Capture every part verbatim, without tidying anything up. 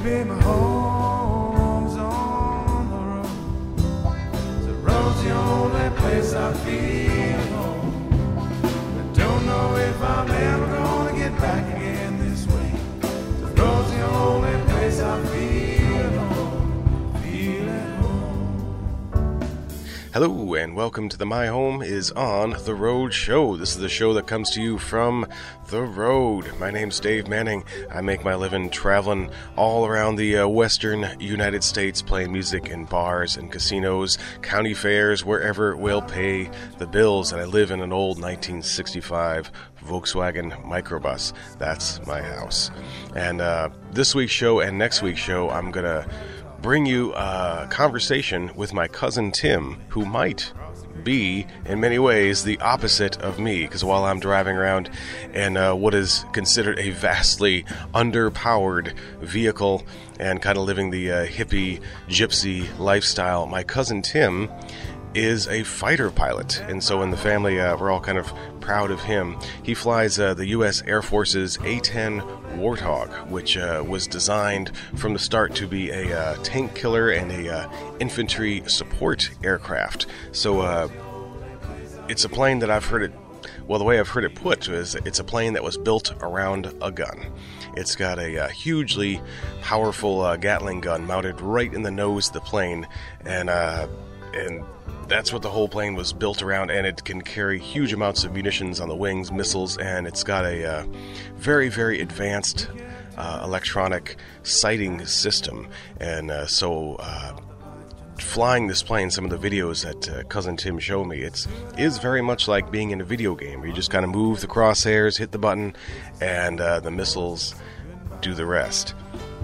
Baby, my home's on the road. The road's the only place I feel home. I don't know if I'm ever gonna get back again this way. The road's the only place I feel home. Feel at home. Hello and welcome to the My Home is on the Road show. This is the show that comes to you from the road. My name's Dave Manning. I make my living traveling all around the uh, western United States, playing music in bars and casinos, county fairs, wherever will pay the bills. And I live in an old nineteen sixty-five Volkswagen microbus. That's my house. And uh, this week's show and next week's show, I'm going to bring you a conversation with my cousin Tim, who might be, in many ways, the opposite of me, because while I'm driving around in uh, what is considered a vastly underpowered vehicle and kind of living the uh, hippie, gypsy lifestyle, my cousin Tim is a fighter pilot, and so in the family, uh, we're all kind of proud of him. He flies uh, the U S Air Force's A ten Warthog, which uh, was designed from the start to be a uh, tank killer and a uh, infantry support aircraft. So uh, it's a plane that I've heard it, well, the way I've heard it put is it's a plane that was built around a gun. It's got a uh, hugely powerful uh, Gatling gun mounted right in the nose of the plane, and uh, and that's what the whole plane was built around, and it can carry huge amounts of munitions on the wings, missiles, and it's got a uh, very, very advanced uh, electronic sighting system. And uh, so uh, flying this plane, some of the videos that uh, Cousin Tim showed me, it's is very much like being in a video game, where you just kind of move the crosshairs, hit the button, and uh, the missiles do the rest.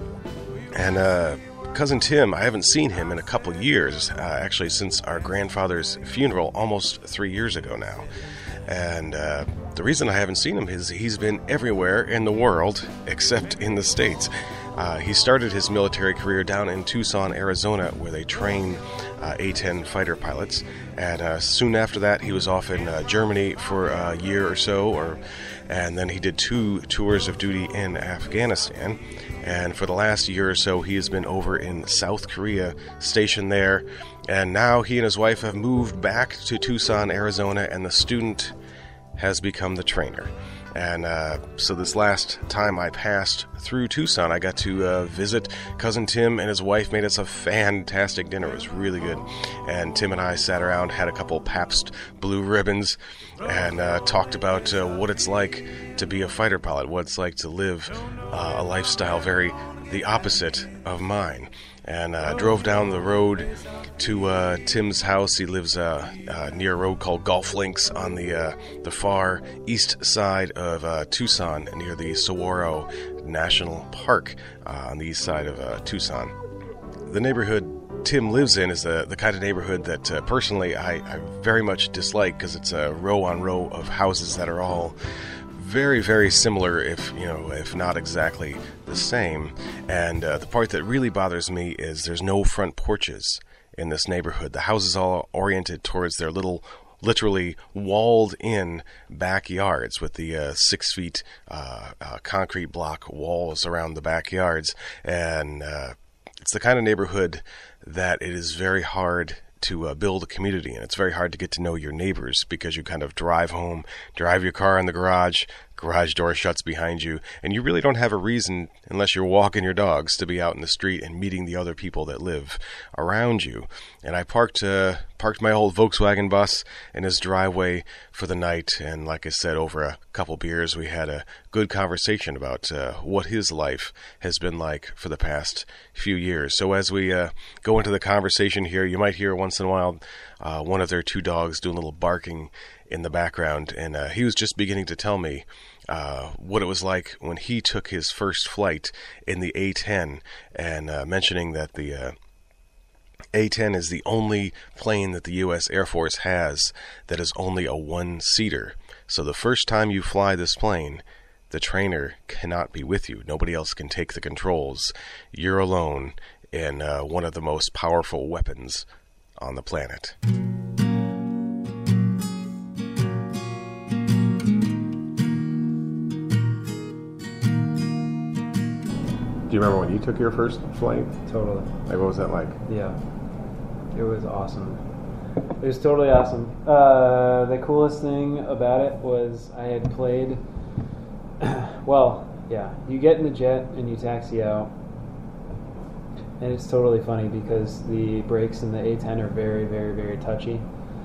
And uh Cousin Tim, I haven't seen him in a couple years, uh, actually since our grandfather's funeral almost three years ago now. And uh, the reason I haven't seen him is he's been everywhere in the world except in the States. Uh, he started his military career down in Tucson, Arizona, where they train uh, A ten fighter pilots. And uh, soon after that, he was off in uh, Germany for a year or so, or and then he did two tours of duty in Afghanistan. And for the last year or so, he has been over in South Korea, stationed there. And now he and his wife have moved back to Tucson, Arizona, and the student has become the trainer. And uh, so this last time I passed through Tucson, I got to uh, visit Cousin Tim and his wife. Made us a fantastic dinner. It was really good. And Tim and I sat around, had a couple Pabst Blue Ribbons, and uh, talked about uh, what it's like to be a fighter pilot, what it's like to live uh, a lifestyle very the opposite of mine. And uh, drove down the road to uh, Tim's house. He lives uh, uh, near a road called Golf Links on the uh, the far east side of uh, Tucson, near the Saguaro National Park uh, on the east side of uh, Tucson. The neighborhood Tim lives in is the, the kind of neighborhood that uh, personally I, I very much dislike, because it's a row on row of houses that are all very, very similar, if you know, if not exactly the same. And uh, the part that really bothers me is there's no front porches in this neighborhood. The houses all oriented towards their little, literally walled-in backyards with the uh, six feet uh, uh, concrete block walls around the backyards. And uh, it's the kind of neighborhood that it is very hard to uh, build a community, and it's very hard to get to know your neighbors, because you kind of drive home, drive your car in the garage, garage door shuts behind you, and you really don't have a reason, unless you're walking your dogs, to be out in the street and meeting the other people that live around you. And I parked uh, parked my old Volkswagen bus in his driveway for the night, and like I said, over a couple beers, we had a good conversation about uh, what his life has been like for the past few years. So as we uh, go into the conversation here, you might hear once in a while uh, one of their two dogs doing a little barking in the background, and uh, he was just beginning to tell me uh, what it was like when he took his first flight in the A ten, and uh, mentioning that the uh, A ten is the only plane that the U S Air Force has that is only a one-seater. So the first time you fly this plane, the trainer cannot be with you. Nobody else can take the controls. You're alone in uh, one of the most powerful weapons on the planet. Do you remember when you took your first flight? Totally. Like, what was that like? Yeah. It was awesome. It was totally awesome. Uh, the coolest thing about it was I had played... well, yeah. You get in the jet and you taxi out. And it's totally funny because the brakes in the A ten are very, very, very touchy.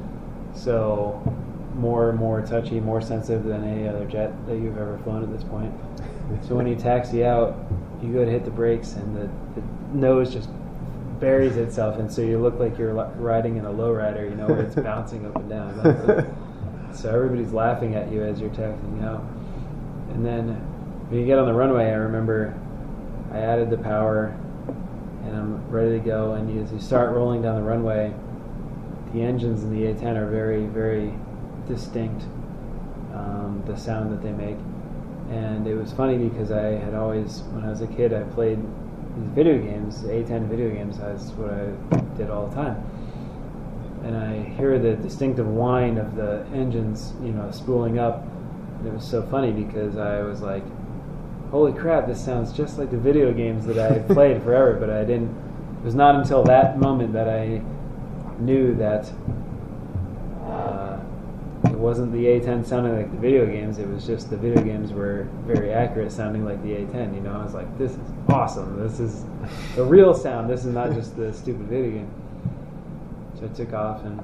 So more and more touchy, more sensitive than any other jet that you've ever flown at this point. So when you taxi out, you go to hit the brakes and the, the nose just buries itself, and so you look like you're riding in a lowrider, you know, where it's bouncing up and down. That's it. So everybody's laughing at you as you're taxiing out. And then when you get on the runway, I remember I added the power and I'm ready to go, and you, as you start rolling down the runway, the engines in the A ten are very, very distinct, um, the sound that they make. And it was funny because I had always, when I was a kid, I played these video games, A ten video games. That's what I did all the time. And I hear the distinctive whine of the engines, you know, spooling up. And it was so funny because I was like, holy crap, this sounds just like the video games that I had played forever, but I didn't, it was not until that moment that I knew that uh, it wasn't the A ten sounding like the video games, it was just the video games were very accurate sounding like the A ten, you know. I was like, this is awesome, this is the real sound, this is not just the stupid video game. So I took off, and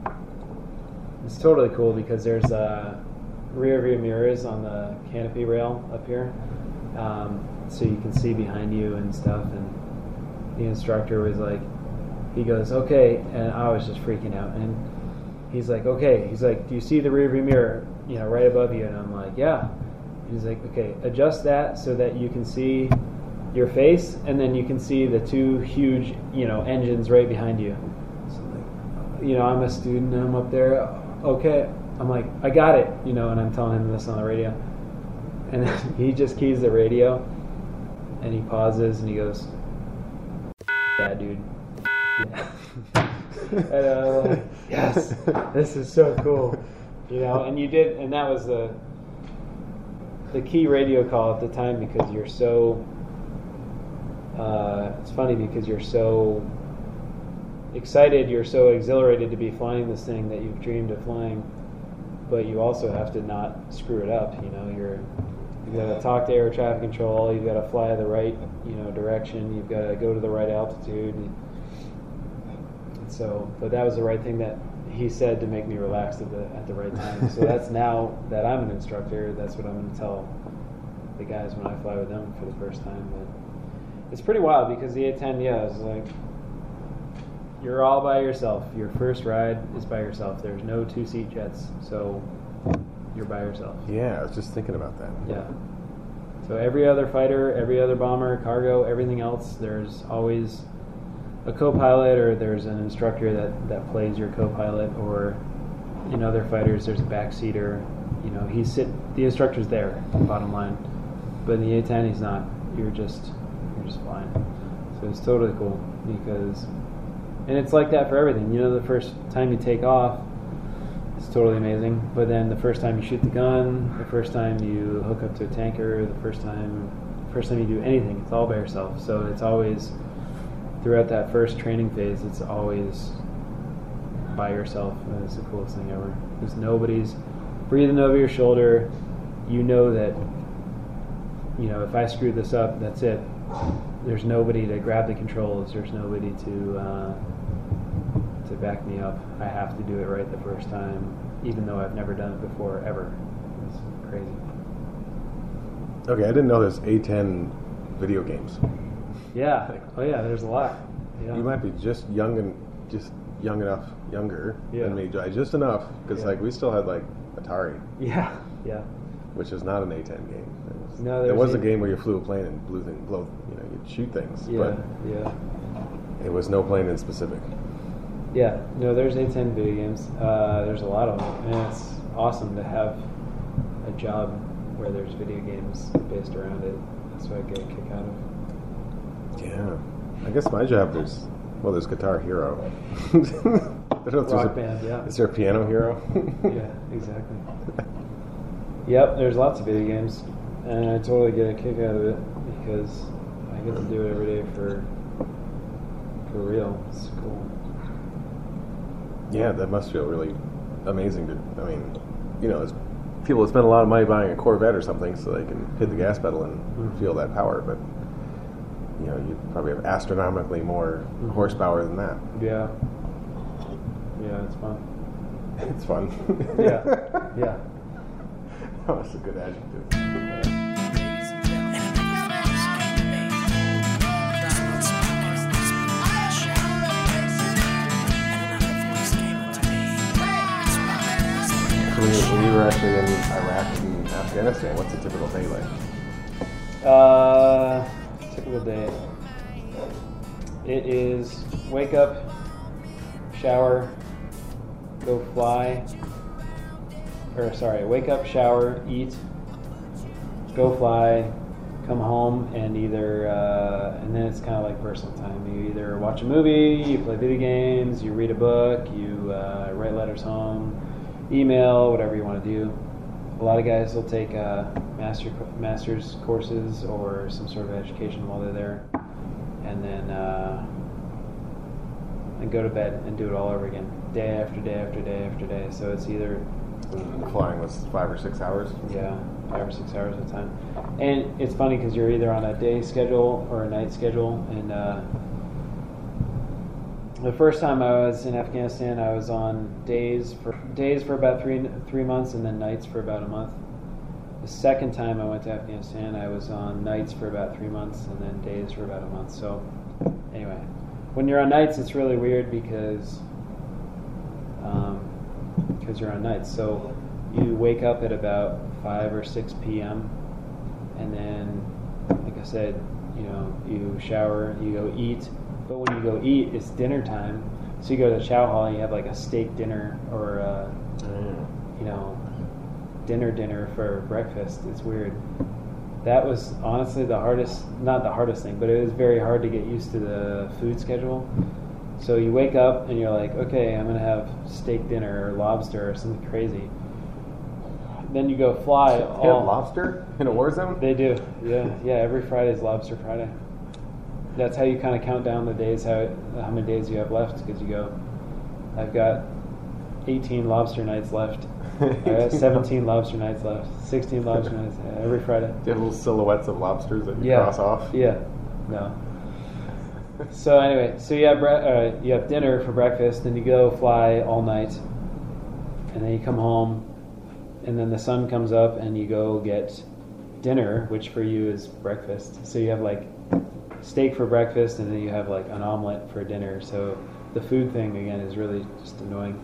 it's totally cool because there's uh, rear view mirrors on the canopy rail up here, um, so you can see behind you and stuff. And the instructor was like, he goes, okay, and I was just freaking out. And he's like, okay, he's like, do you see the rear view mirror, you know, right above you? And I'm like, yeah. He's like, okay, adjust that so that you can see your face, and then you can see the two huge, you know, engines right behind you. So like, you know, I'm a student and I'm up there. Okay, I'm like, I got it, you know, and I'm telling him this on the radio. And then he just keys the radio, and he pauses, and he goes, yeah, dude. Yeah. And I'm like, yes, this is so cool, you know. And you did, and that was the the key radio call at the time, because you're so. Uh, it's funny because you're so excited, you're so exhilarated to be flying this thing that you've dreamed of flying, but you also have to not screw it up. You know, you're you've got to talk to air traffic control. You've got to fly the right, you know, direction. You've got to go to the right altitude. And, So, but that was the right thing that he said to make me relaxed at the at the right time. So that's now that I'm an instructor, that's what I'm going to tell the guys when I fly with them for the first time. But it's pretty wild because the A ten, yeah, is like you're all by yourself. Your first ride is by yourself. There's no two-seat jets, so you're by yourself. Yeah, I was just thinking about that. Yeah. So every other fighter, every other bomber, cargo, everything else, there's always a co-pilot, or there's an instructor that, that plays your co-pilot, or in other fighters there's a backseater. You know, he's sit the instructor's there, bottom line. But in the A ten he's not. You're just you're just flying. So it's totally cool because and it's like that for everything. You know, the first time you take off, it's totally amazing. But then the first time you shoot the gun, the first time you hook up to a tanker, the first time first time you do anything, it's all by yourself. So it's always throughout that first training phase, it's always by yourself, and it's the coolest thing ever. Because nobody's breathing over your shoulder. You know that, you know, if I screw this up, that's it. There's nobody to grab the controls. There's nobody to uh, to back me up. I have to do it right the first time, even though I've never done it before, ever. It's crazy. Okay, I didn't know there's A ten video games. Yeah. Oh yeah. There's a lot. Yeah. You might be just young and just young enough, younger yeah. than me, just enough, because yeah. like we still had like Atari. Yeah. Yeah. Which is not an A ten game. It was, no, there was a, a game where you flew a plane and blew things, blow, you know, you'd shoot things. Yeah. But yeah. it was no plane in specific. Yeah. No, there's A ten video games. Uh, there's a lot of them, and it's awesome to have a job where there's video games based around it. That's what I get a kick out of. Yeah, I guess my job there's well there's Guitar Hero. I don't know if there's Rock a, band, yeah. Is there a Piano Hero? Yeah, exactly. Yep, there's lots of video games, and I totally get a kick out of it because I I get to do it every day for for real. It's cool. Yeah, that must feel really amazing to, I mean, you know, it's people that spend a lot of money buying a Corvette or something so they can hit the gas pedal and mm-hmm. feel that power, but, you know, you probably have astronomically more mm-hmm. horsepower than that. Yeah. Yeah, it's fun. It's fun. Yeah. Yeah. That's a good adjective. When you, when you were actually in Iraq and Afghanistan, what's a typical day like? Uh, typical day. It is wake up, shower, go fly. Or sorry, wake up, shower, eat, go fly, come home, and either uh, and then it's kind of like personal time. You either watch a movie, you play video games, you read a book, you uh, write letters home. Email, whatever you want to do. A lot of guys will take uh, master master's courses or some sort of education while they're there, and then uh, and go to bed and do it all over again, day after day after day after day. So it's either flying was five or six hours. Yeah, five or six hours at a time. And it's funny because you're either on a day schedule or a night schedule, and uh, the first time I was in Afghanistan, I was on days for days for about three three months, and then nights for about a month. The second time I went to Afghanistan, I was on nights for about three months, and then days for about a month. So, anyway, when you're on nights, it's really weird because um, because you're on nights. So you wake up at about five or six p.m. and then, like I said, you know, you shower, you go eat. But when you go eat, it's dinner time. So you go to the chow hall and you have like a steak dinner or, uh, mm. you know, dinner dinner for breakfast. It's weird. That was honestly the hardest, not the hardest thing, but it was very hard to get used to the food schedule. So you wake up and you're like, okay, I'm going to have steak dinner or lobster or something crazy. Then you go fly. You all, have lobster in a war zone? They do. Yeah, yeah. Every Friday is Lobster Friday. That's how you kind of count down the days, how how many days you have left, because you go, I've got eighteen lobster nights left, I got seventeen lobster nights left, sixteen lobster nights, yeah, every Friday. Do you have little silhouettes of lobsters that you yeah. cross off? Yeah, no. So anyway, so you have, bre- uh, you have dinner for breakfast, and you go fly all night, and then you come home, and then the sun comes up, and you go get dinner, which for you is breakfast. So you have like steak for breakfast, and then you have like an omelet for dinner. So the food thing again is really just annoying.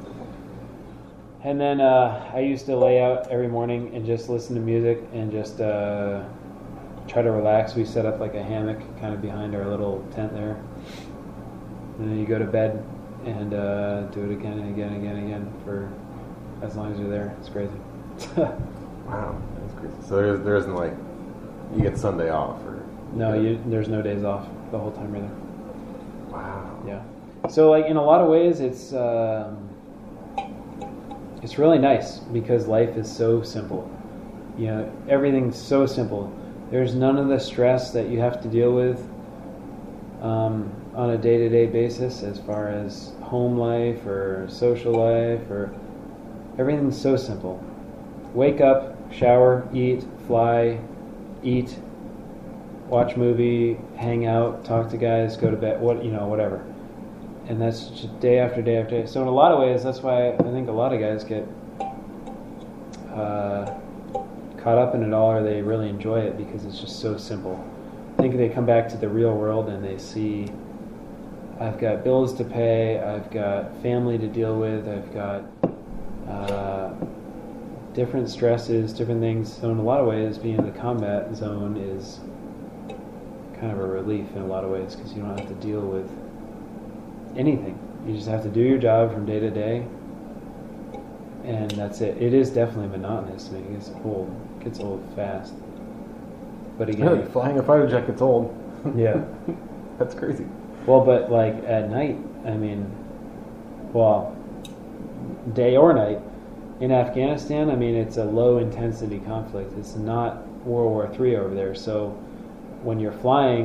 And then uh, I used to lay out every morning and just listen to music and just uh, try to relax. We set up like a hammock kind of behind our little tent there, and then you go to bed and uh, do it again and again and again and again for as long as you're there. It's crazy. Wow, that's crazy. So there, there isn't like you get Sunday off or. No, you, there's no days off the whole time you're there. Wow. Yeah. So, like, in a lot of ways, it's um, it's really nice because life is so simple. You know, everything's so simple. There's none of the stress that you have to deal with um, on a day-to-day basis as far as home life or social life or everything's so simple. Wake up, shower, eat, fly, eat, watch movie, hang out, talk to guys, go to bed, what you know, whatever. And that's just day after day after day. So in a lot of ways, that's why I think a lot of guys get uh, caught up in it all, or they really enjoy it because it's just so simple. I think they come back to the real world and they see, I've got bills to pay, I've got family to deal with, I've got uh, different stresses, different things. So in a lot of ways, being in the combat zone is kind of a relief in a lot of ways because you don't have to deal with anything. You just have to do your job from day to day, and that's it. It is definitely monotonous. I mean, it gets old. It gets old fast. But again, Really, flying a fighter jet gets old. Yeah. That's crazy. Well, but like at night, I mean, well, day or night, in Afghanistan, I mean, it's a low intensity conflict. It's not World War Three over there. So when you're flying,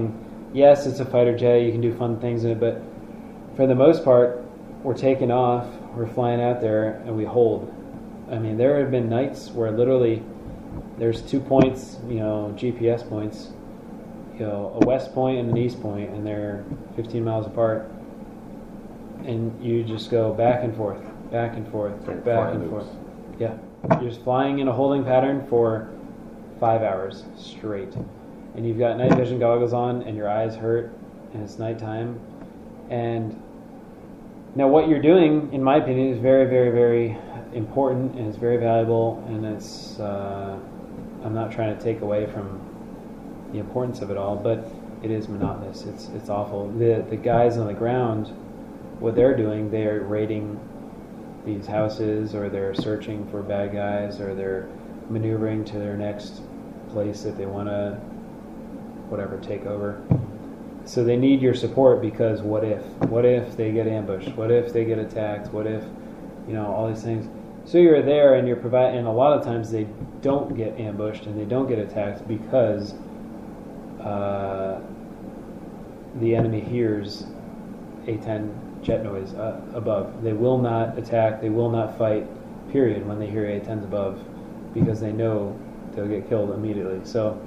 yes, it's a fighter jet. You can do fun things in it, but for the most part, we're taking off, we're flying out there, and we hold. I mean, there have been nights where literally there's two points, you know, G P S points, you know, a west point and an east point, and they're fifteen miles apart. And you just go back and forth, back and forth, Like back flying and loops. forth. Yeah. You're just flying in a holding pattern for five hours straight. And you've got night vision goggles on, and your eyes hurt, and it's nighttime. And now what you're doing, in my opinion, is very, very, very important, and it's very valuable, and it's, uh, I'm not trying to take away from the importance of it all, but it is monotonous. It's it's awful. The the guys on the ground, what they're doing, they're raiding these houses, or they're searching for bad guys, or they're maneuvering to their next place that they want to, whatever, take over. So they need your support, because what if? What if they get ambushed? What if they get attacked? What if, you know, all these things. So you're there, and you're providing, and a lot of times they don't get ambushed and they don't get attacked because uh, the enemy hears A ten jet noise uh, above. They will not attack, they will not fight, period, when they hear A tens above, because they know they'll get killed immediately. So,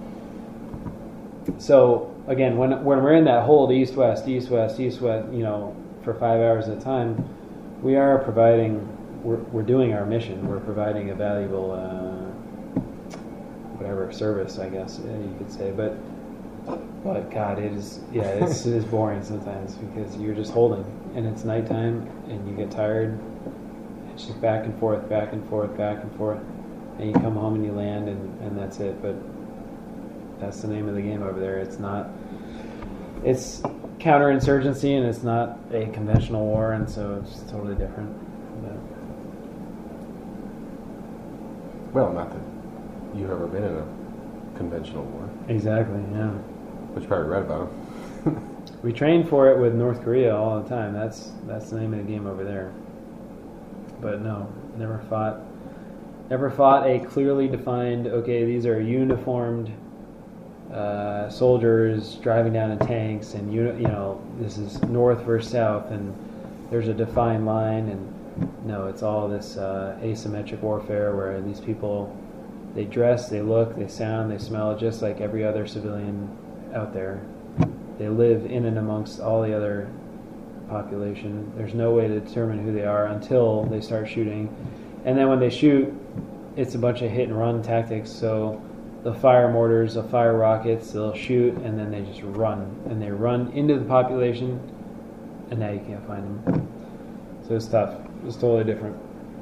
so again, when when we're in that hold east-west, east-west, east-west, you know, for five hours at a time, we are providing, we're, we're doing our mission. We're providing a valuable, uh, whatever, service, I guess uh, you could say. But, but God, it is, yeah, it's, it is boring sometimes, because you're just holding, and it's nighttime, and you get tired. It's just back and forth, back and forth, back and forth, and you come home and you land, and, and that's it. But that's the name of the game over there. It's not, it's counterinsurgency, and it's not a conventional war, and so it's totally different. But, Well, not that you've ever been in a conventional war, exactly, yeah. but you probably read about it. We train for it with North Korea all the time. That's that's the name of the game over there. But no, never fought. Never fought a clearly defined. Okay, these are uniformed uh, soldiers driving down in tanks, and you you know this is north versus south, and there's a defined line. And no, it's all this uh, asymmetric warfare where these people, they dress, they look, they sound, they smell just like every other civilian out there. They live in and amongst all the other population. There's no way to determine who they are until they start shooting. And then when they shoot, it's a bunch of hit and run tactics. So they'll fire mortars, they'll fire rockets, they'll shoot, and then they just run. And they run into the population, and now you can't find them. So it's tough. It's totally different.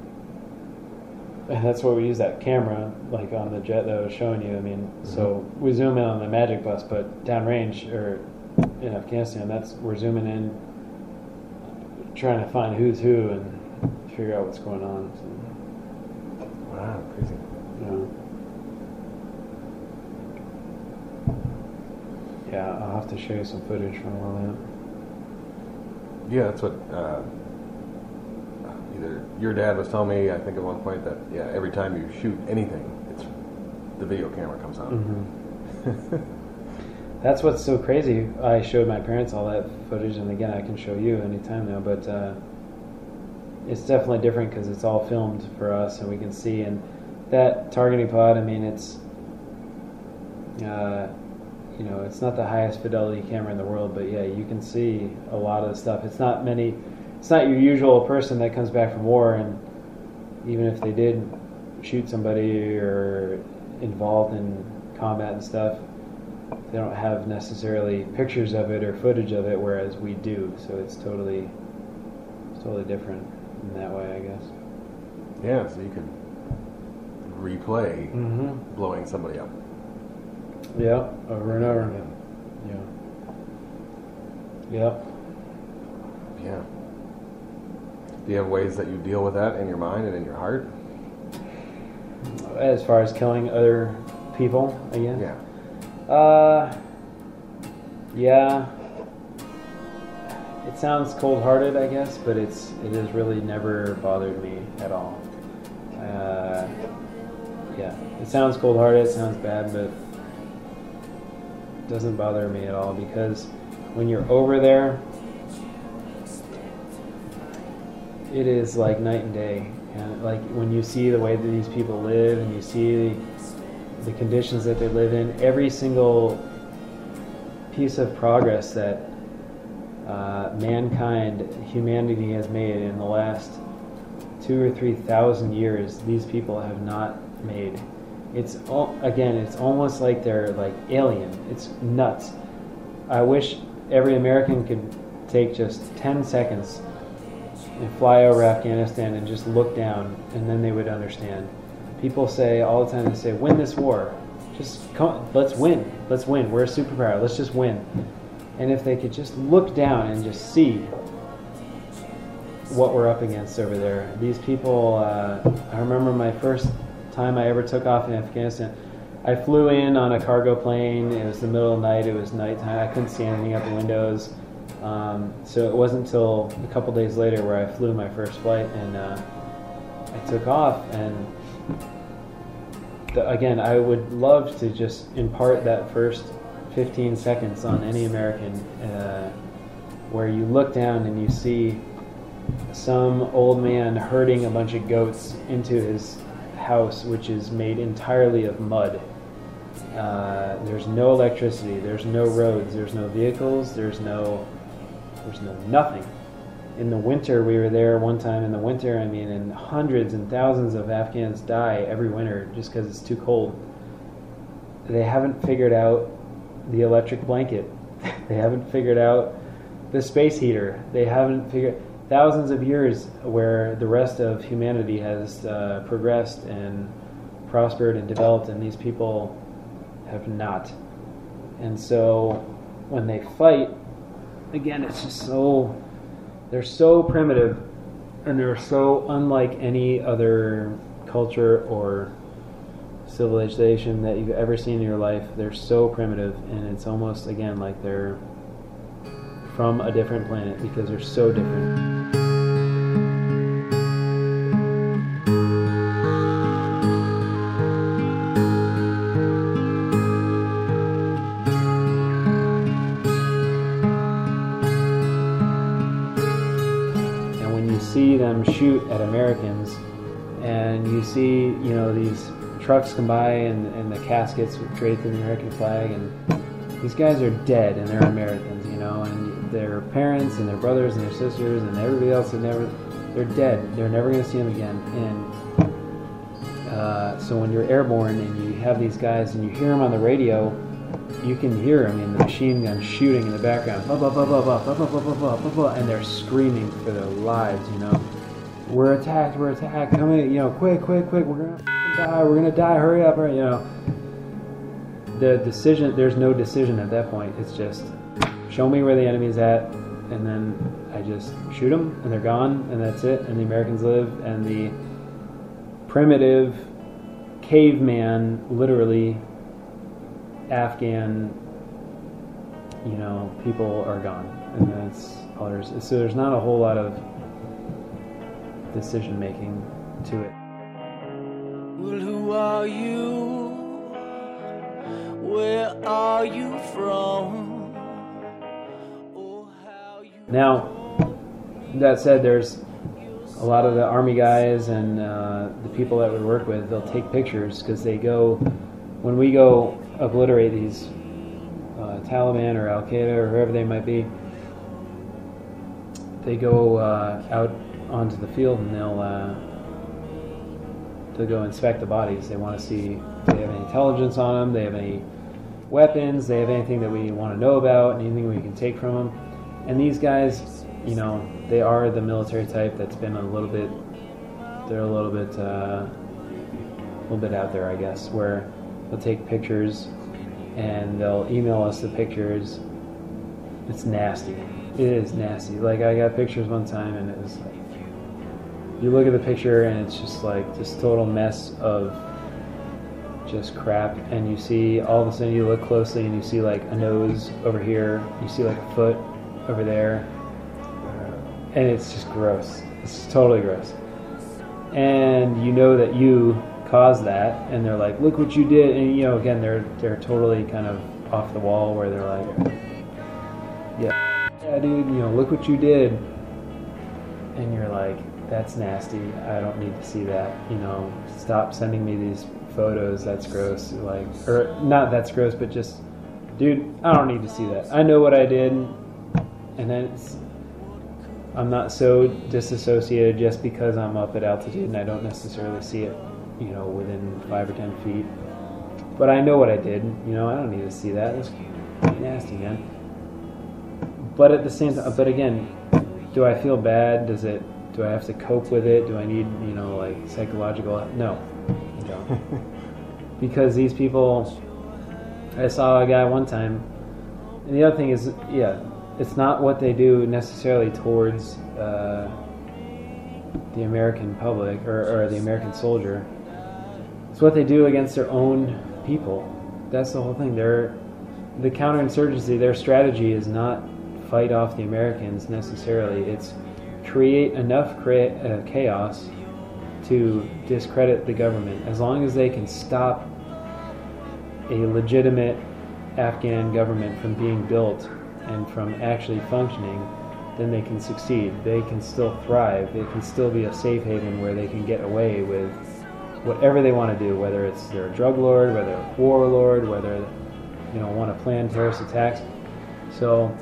And that's why we use that camera, like on the jet that I was showing you. I mean, mm-hmm. So we zoom in on the Magic Bus, but downrange, or in Afghanistan, that's we're zooming in, trying to find who's who and figure out what's going on. So, Wow, crazy. yeah. Yeah, I'll have to show you some footage from all that. Yeah, that's what uh, either your dad was telling me, I think at one point, that yeah, every time you shoot anything, it's the video camera comes on. Mm-hmm. That's what's so crazy. I showed my parents all that footage, and again, I can show you anytime now, but uh, it's definitely different because it's all filmed for us, and we can see. And that targeting pod, I mean, it's uh, you know, it's not the highest fidelity camera in the world, but yeah, you can see a lot of the stuff. It's not many. It's not your usual person that comes back from war, and even if they did shoot somebody or involved in combat and stuff, they don't have necessarily pictures of it or footage of it, whereas we do. So it's totally, it's totally different in that way, I guess. Yeah, so you could replay Mm-hmm. blowing somebody up. Yeah, over and over. Yeah. Yep. Yeah. Do you have ways that you deal with that in your mind and in your heart? As far as killing other people, again? Yeah. Uh, yeah. It sounds cold-hearted, I guess, but it's it has really never bothered me at all. Uh, yeah, it sounds cold-hearted, it sounds bad, but doesn't bother me at all, because when you're over there, it is like night and day. And like when you see the way that these people live, and you see the, the conditions that they live in, every single piece of progress that uh, mankind, humanity has made in the last two or three thousand years, these people have not made. It's all, again, it's almost like they're like alien. It's nuts. I wish every American could take just ten seconds and fly over Afghanistan and just look down, and then they would understand. People say all the time, they say, win this war. Just come, let's win. Let's win. We're a superpower. Let's just win. And if they could just look down and just see what we're up against over there. These people, uh, I remember my first time I ever took off in Afghanistan. I flew in on a cargo plane. It was the middle of the night. It was nighttime. I couldn't see anything out the windows. Um, so it wasn't until a couple days later where I flew my first flight, and uh, I took off. And the, again, I would love to just impart that first fifteen seconds on any American, uh, where you look down and you see some old man herding a bunch of goats into his house, which is made entirely of mud. Uh, there's no electricity, there's no roads, there's no vehicles, there's no there's no nothing. In the winter, we were there one time in the winter, I mean, and hundreds and thousands of Afghans die every winter just because it's too cold. They haven't figured out the electric blanket. They haven't figured out the space heater. They haven't figured thousands of years where the rest of humanity has uh, progressed and prospered and developed, and these people have not. And so when they fight, again, it's just so, they're so primitive, and they're so unlike any other culture or civilization that you've ever seen in your life. They're so primitive, and it's almost, again, like they're from a different planet because they're so different. See them shoot at Americans, and you see, you know, these trucks come by and, and the caskets draped in the American flag, and these guys are dead and they're Americans, you know, and their parents and their brothers and their sisters and everybody else have never, they're dead. They're never going to see them again. And uh, so when you're airborne and you have these guys and you hear them on the radio, you can hear, I mean, the machine gun shooting in the background, blah, blah, blah, blah, blah, blah, blah, blah, blah, blah, blah, blah, and they're screaming for their lives, you know. We're attacked, we're attacked, come in, you know, quick, quick, quick, we're gonna die, we're gonna die, hurry up, hurry, you know. The decision, there's no decision at that point. It's just, show me where the enemy's at, and then I just shoot them, and they're gone, and that's it, and the Americans live, and the primitive caveman, literally, Afghan, you know, people are gone, and that's all there's. So there's not a whole lot of decision making to it. Well, who are you? Where are you from? Oh, how you Now, that said, there's a lot of the army guys and uh, the people that we work with. They'll take pictures because they go when we go obliterate these uh, Taliban or Al Qaeda or whoever they might be. They go uh, out onto the field and they'll uh, they'll go inspect the bodies. They want to see if they have any intelligence on them, they have any weapons, they have anything that we want to know about, anything we can take from them. And these guys, you know, they are the military type that's been a little bit, they're a little bit, uh, a little bit out there, I guess, where they'll take pictures and they'll email us the pictures. It's nasty. It is nasty. Like, I got pictures one time and it was like, you look at the picture and it's just like this total mess of just crap, and you see, all of a sudden you look closely and you see like a nose over here, you see like a foot over there, and it's just gross. It's totally gross. And you know that you caused that, and they're like, look what you did, and you know, again, they're they're totally kind of off the wall where they're like, yeah, yeah, dude, you know, look what you did. And you're like, that's nasty. I don't need to see that. You know, stop sending me these photos. That's gross. Like, or not that's gross, but just, dude, I don't need to see that. I know what I did. And then it's, I'm not so disassociated just because I'm up at altitude and I don't necessarily see it, you know, within five or ten feet. But I know what I did. You know, I don't need to see that. That's nasty, man. But at the same time, but again, do I feel bad? Does it? Do I have to cope with it? Do I need, you know, like psychological? No, I don't. Because these people, I saw a guy one time, and the other thing is, yeah, it's not what they do necessarily towards uh, the American public or, or the American soldier. It's what they do against their own people. That's the whole thing. They're, the counterinsurgency, their strategy is not fight off the Americans necessarily. It's create enough crea- uh, chaos to discredit the government. As long as they can stop a legitimate Afghan government from being built and from actually functioning, then they can succeed. They can still thrive. It can still be a safe haven where they can get away with whatever they want to do, whether it's they're a drug lord, whether they're a warlord, whether, you know, want to plan terrorist attacks. So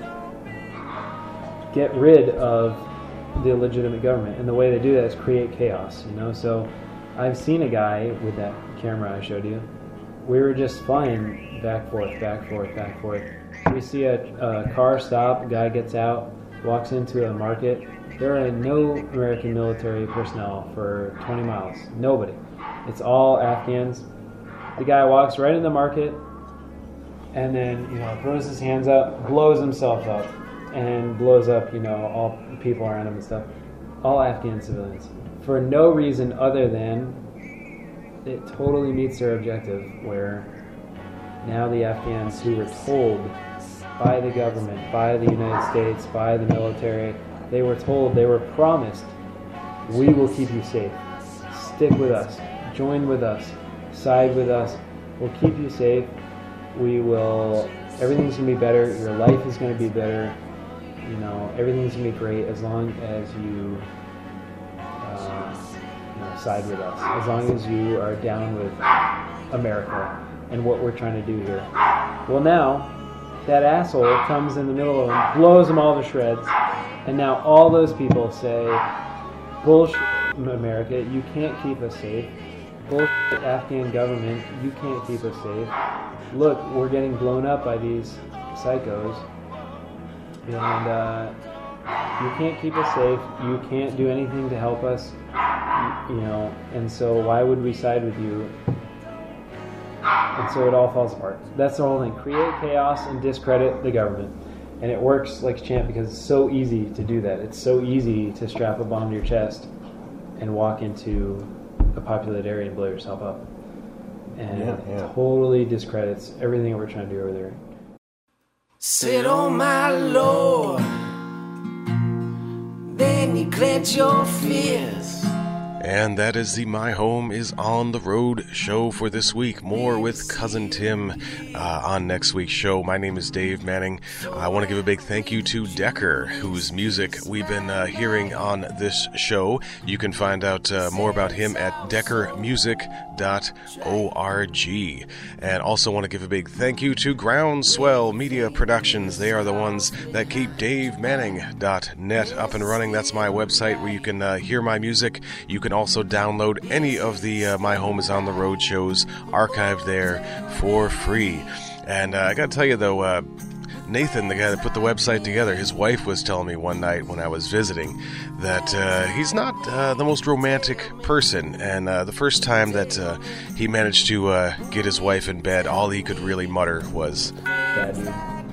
get rid of the illegitimate government, and the way they do that is create chaos, you know. So I've seen a guy with that camera I showed you. We were just flying back, forth, back, forth, back, forth. We see a, a car stop, a guy gets out, walks into a market. There are no American military personnel for twenty miles. Nobody. It's all Afghans. The guy walks right in the market and then, you know, throws his hands up, blows himself up, and blows up, you know, all people around him and stuff. All Afghan civilians. For no reason other than it totally meets their objective, where now the Afghans who were told by the government, by the United States, by the military, they were told, they were promised, we will keep you safe. Stick with us. Join with us. Side with us. We'll keep you safe. We will, everything's going to be better. Your life is going to be better. You know, everything's going to be great as long as you, uh, you know, side with us. As long as you are down with America and what we're trying to do here. Well, now, that asshole comes in the middle of them, blows them all to shreds, and now all those people say, bullshit, America, you can't keep us safe. Bullshit, Afghan government, you can't keep us safe. Look, we're getting blown up by these psychos, and uh, you can't keep us safe. You can't do anything to help us, you know, and so why would we side with you? And so it all falls apart. That's the whole thing. Create chaos and discredit the government. And it works like a champ because it's so easy to do that. It's so easy to strap a bomb to your chest and walk into a populated area and blow yourself up. And Yeah, yeah. it totally discredits everything that we're trying to do over there. Sit on my Lord, then you clench your fists. And that is the My Home is on the Road show for this week. More with Cousin Tim uh, on next week's show. My name is Dave Manning. I want to give a big thank you to Decker, whose music we've been uh, hearing on this show. You can find out uh, more about him at decker music dot org. And also want to give a big thank you to Groundswell Media Productions. They are the ones that keep dave manning dot net up and running. That's my website where you can uh, hear my music. You can also download any of the uh, My Home is on the Road shows archived there for free. And uh, I gotta tell you though, uh, Nathan, the guy that put the website together, his wife was telling me one night when I was visiting that uh, he's not uh, the most romantic person. And uh, the first time that uh, he managed to uh, get his wife in bed, all he could really mutter was, Bad dude.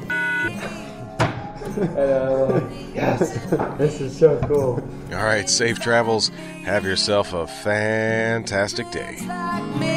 And, uh, yes, this is so cool. all right, safe travels. Have yourself a fantastic day. Like me.